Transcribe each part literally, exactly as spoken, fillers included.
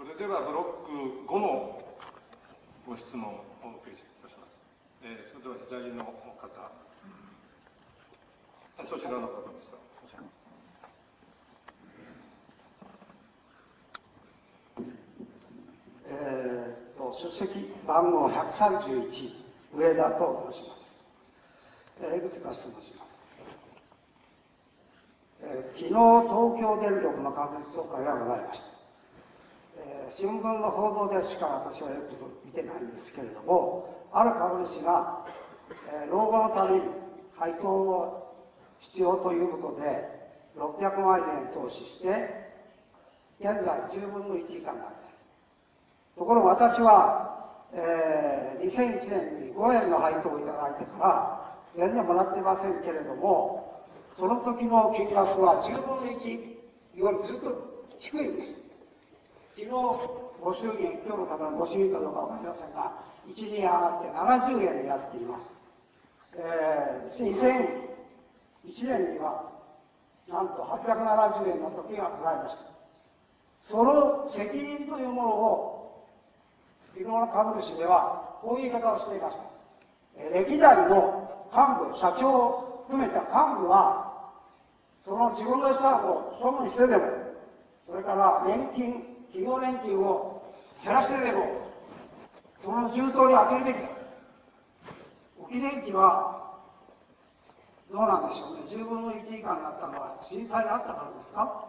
れではブロックごのご質問をお送りいたします。えー、それでは左の方、そちらの方です。 えー、と出席番号ひゃくさんじゅういち、上田と申します。えー、いくつか質問します。えー、昨日、東京電力の株主総会がございました。えー、新聞の報道でしか私はよく見てないんですけれども、ある株主が、えー、老後のために配当を必要ということで、ろっぴゃくまんえん投資して、現在じゅうぶんのいち以下になっている。ところが私は、えー、にせんいちねんにごえんの配当をいただいてから全然もらっていませんけれども、その時の金額はじゅうぶんのいちよりずっと低いんです。昨日ご祝儀、今日のためのご祝儀かどうかわかりませんが、いちにん上がってななじゅうえんになっています。えー、にせんいちねんにはなんとはっぴゃくななじゅうえんの時がございました。その責任というものを昨日の株主ではこういう言い方をしていました。歴代の幹部、社長を含めた幹部は、その自分の資産を処分してでも、それから年金、企業年金を減らしてでも、その充当に充てるべきだ。置き年金はどうなんでしょうね。じゅうぶんのいち以下になったのは震災があったからですか。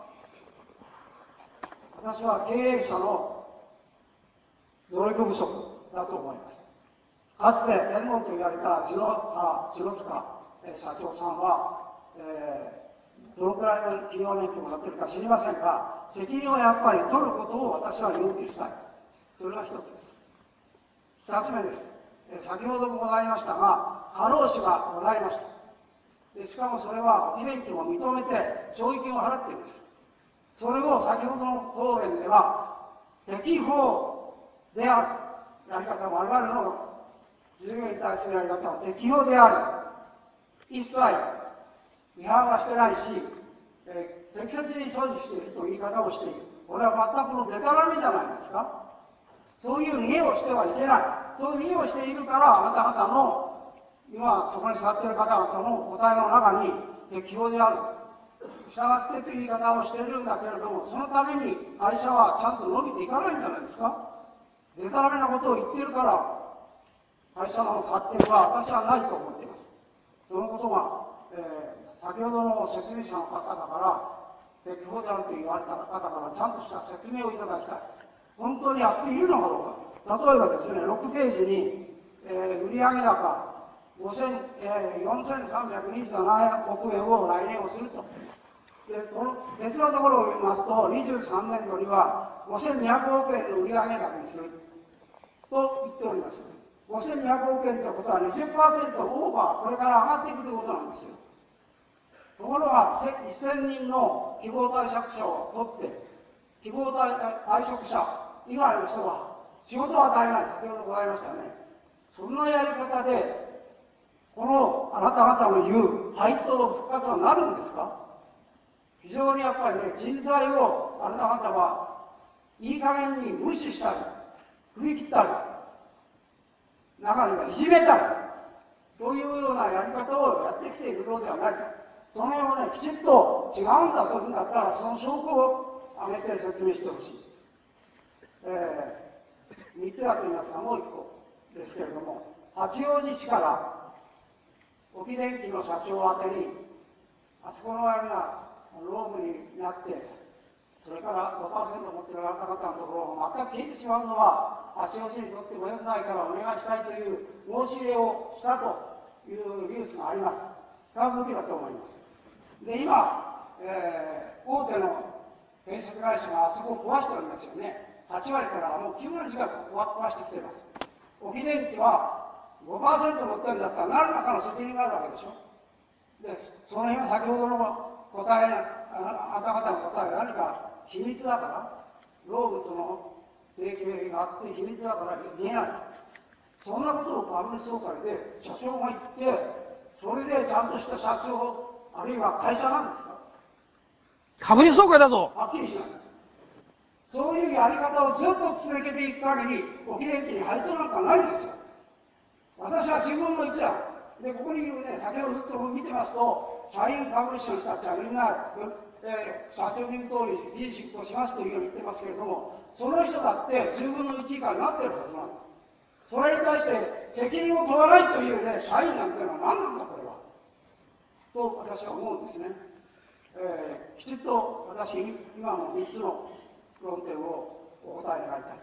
私は経営者の努力不足だと思います。かつて天皇と言われた次郎次郎塚社長さんは、えー、どのくらいの企業年金をもらっているか知りませんが、責任をやっぱり取ることを私は要求したい。それが一つです。二つ目です。えー、先ほどもございましたが、過労死がございました。でしかもそれは置き年金を認めて懲役金を払っているんです。それを先ほどの答弁では、適法であるやり方も、我々の従業員に対するやり方は適法である。一切違反はしてないし、えー、適切に所持しているという言い方をしている。これは全くのデタラメじゃないですか。そういう逃げをしてはいけない。そういう逃げをしているから、あなた方の、今そこに座っている方々の答えの中に適法である。従ってという言い方をしているんだけれども、そのために会社はちゃんと伸びていかないんじゃないですか。でたらめなことを言っているから、会社の発展は私はないと思っています。そのことが、えー、先ほどの説明者の方から適法であると言われた方からちゃんとした説明をいただきたい。本当にやっているのかどうか。例えばですね、ろくページに、えー、売上高よんせんさんびゃくにじゅうななおくえんを来年をすると。でこの別のところを見ますと、にじゅうさんねんどにはごせんにひゃくおくえんの売上高にすると言っております。ごせんにひゃくおくえんということは にじゅっパーセント オーバー、これから上がっていくということなんですよ。ところがせんにんの希望退職者を取って、希望退職者以外の人は仕事を与えない、先ほどございましたね。そんなやり方で、このあなた方の言う配当復活はなるんですか。非常にやっぱりね、人材をあなた方はいい加減に無視したり、踏み切ったり、中にはいじめたり、というようなやり方をやってきているのではないか。その辺をね、きちっと違うんだというんだったら、その証拠を挙げて説明してほしい。えー、みっつだと言いますが、もういっこですけれども、八王子市から沖電機の社長宛てに、あそこのようなロームになって、それから ごパーセント 持っている方々のところが全く消えてしまうのは、八王子にとっても良くないからお願いしたいという申し入れをしたというニュースがあります。多分向きだと思います。で、今、えー、大手の建設会社があそこを壊しておりますよね。はちわりからもうきゅうわり近く壊してきています。沖電機は ごパーセント 持ってるんだったら何らかの責任があるわけでしょ。で、その辺は先ほどの答え、あなた方の答えは何か秘密だから、労務との提携があって秘密だから見えない。そんなことを株主総会で社長が言って、それでちゃんとした社長、あるいは会社なんですか。 株主総会だぞ。 はっきりしない。 そういうやり方をずっと続けていく限り、沖電機に配当なんかないんですよ。私は自分の一覧で、ここにいるね、先ほどずっと見てますと、社員株主の人たちはみんな、えー、社長に言う通り、議員執行しますというように言ってますけれども、その人だってじゅうぶんのいち以下になってるはずなんだ。それに対して責任を問わないというね、社員なんていうのは何なんだ、これは。と私は思うんですね。えー、きちっと私、今のみっつの論点をお答え願いたい。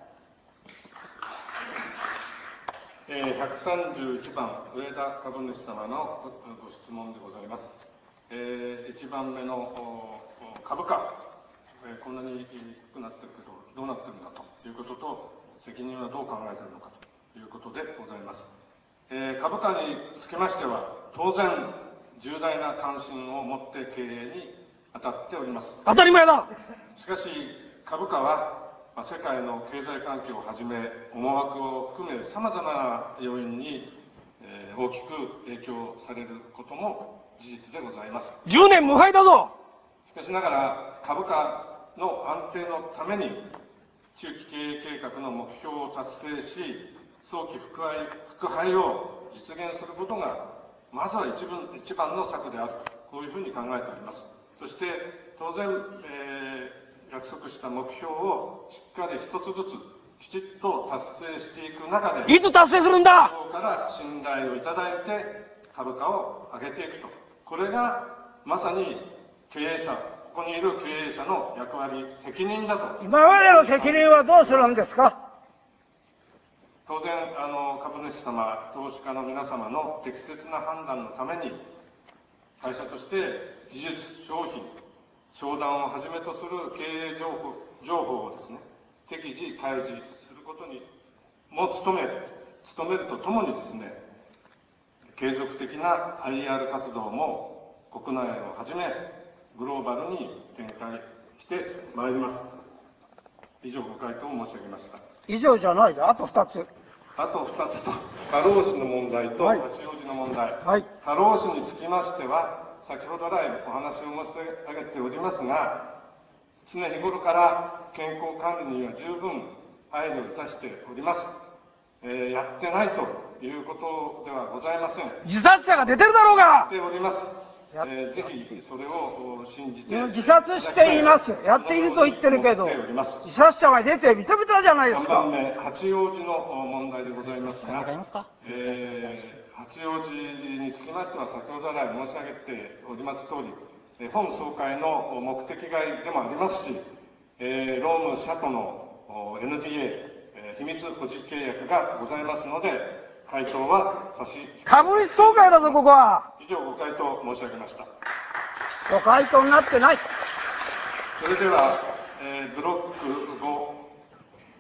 えー、ひゃくさんじゅういちばん、上田株主様のご質問でございます。えー、いちばんめの株価、えー、こんなに低くなってるけど、どうなってるんだということと、責任はどう考えているのかということでございます。えー、株価につきましては、当然、重大な関心を持って経営に当たっております。 当たり前だ。 しかし、株価は、まあ、世界の経済環境をはじめ、思惑を含め、さまざまな要因に、えー、大きく影響されることも事実でございます。 じゅうねん無敗だぞ。 しかしながら、株価の安定のために、中期経営計画の目標を達成し、早期復配復配を実現することが、まずは一番一番の策である、こういうふうに考えております。そして、当然、えー、約束した目標をしっかり一つずつ、きちっと達成していく中で、 いつ達成するんだ。 市場から信頼をいただいて、株価を上げていくと。これが、まさに経営者、ここにいる経営者の役割、責任だと。 今までの責任はどうするんですか。 当然、あの株主様、投資家の皆様の適切な判断のために、会社として技術、商品、商談をはじめとする経営情報情報をですね、適時開示することにも努め、努めるとともにですね、継続的な アイアール 活動も国内をはじめ、グローバルに展開してまいります。以上、ご回答を申し上げました。 以上じゃないで、あとふたつ。 あとふたつと、過労死の問題とはい八王子の問題。 はい過労死につきましては、先ほど来お話を申し上げておりますが、常日頃から健康管理には十分配慮いたしております。えー、やってないということではございません。 自殺者が出てるだろうが。 しております。えー、ぜひそれを信じて自殺しています。やっていると言ってるけど、自殺者が出てビタビタじゃないですさんか。 ばんめ、八王子の問題でございますが、えー、八王子につきましては、先ほど来申し上げておりますとおり、えー、本総会の目的外でもありますし、えー、労務者との エヌディーエー、えー、秘密保持契約がございますので、回答は差し控え株主総会だぞ、ここは。 以上、ご回答申し上げました。 ご回答になってない。 それでは、えー、ブロックご、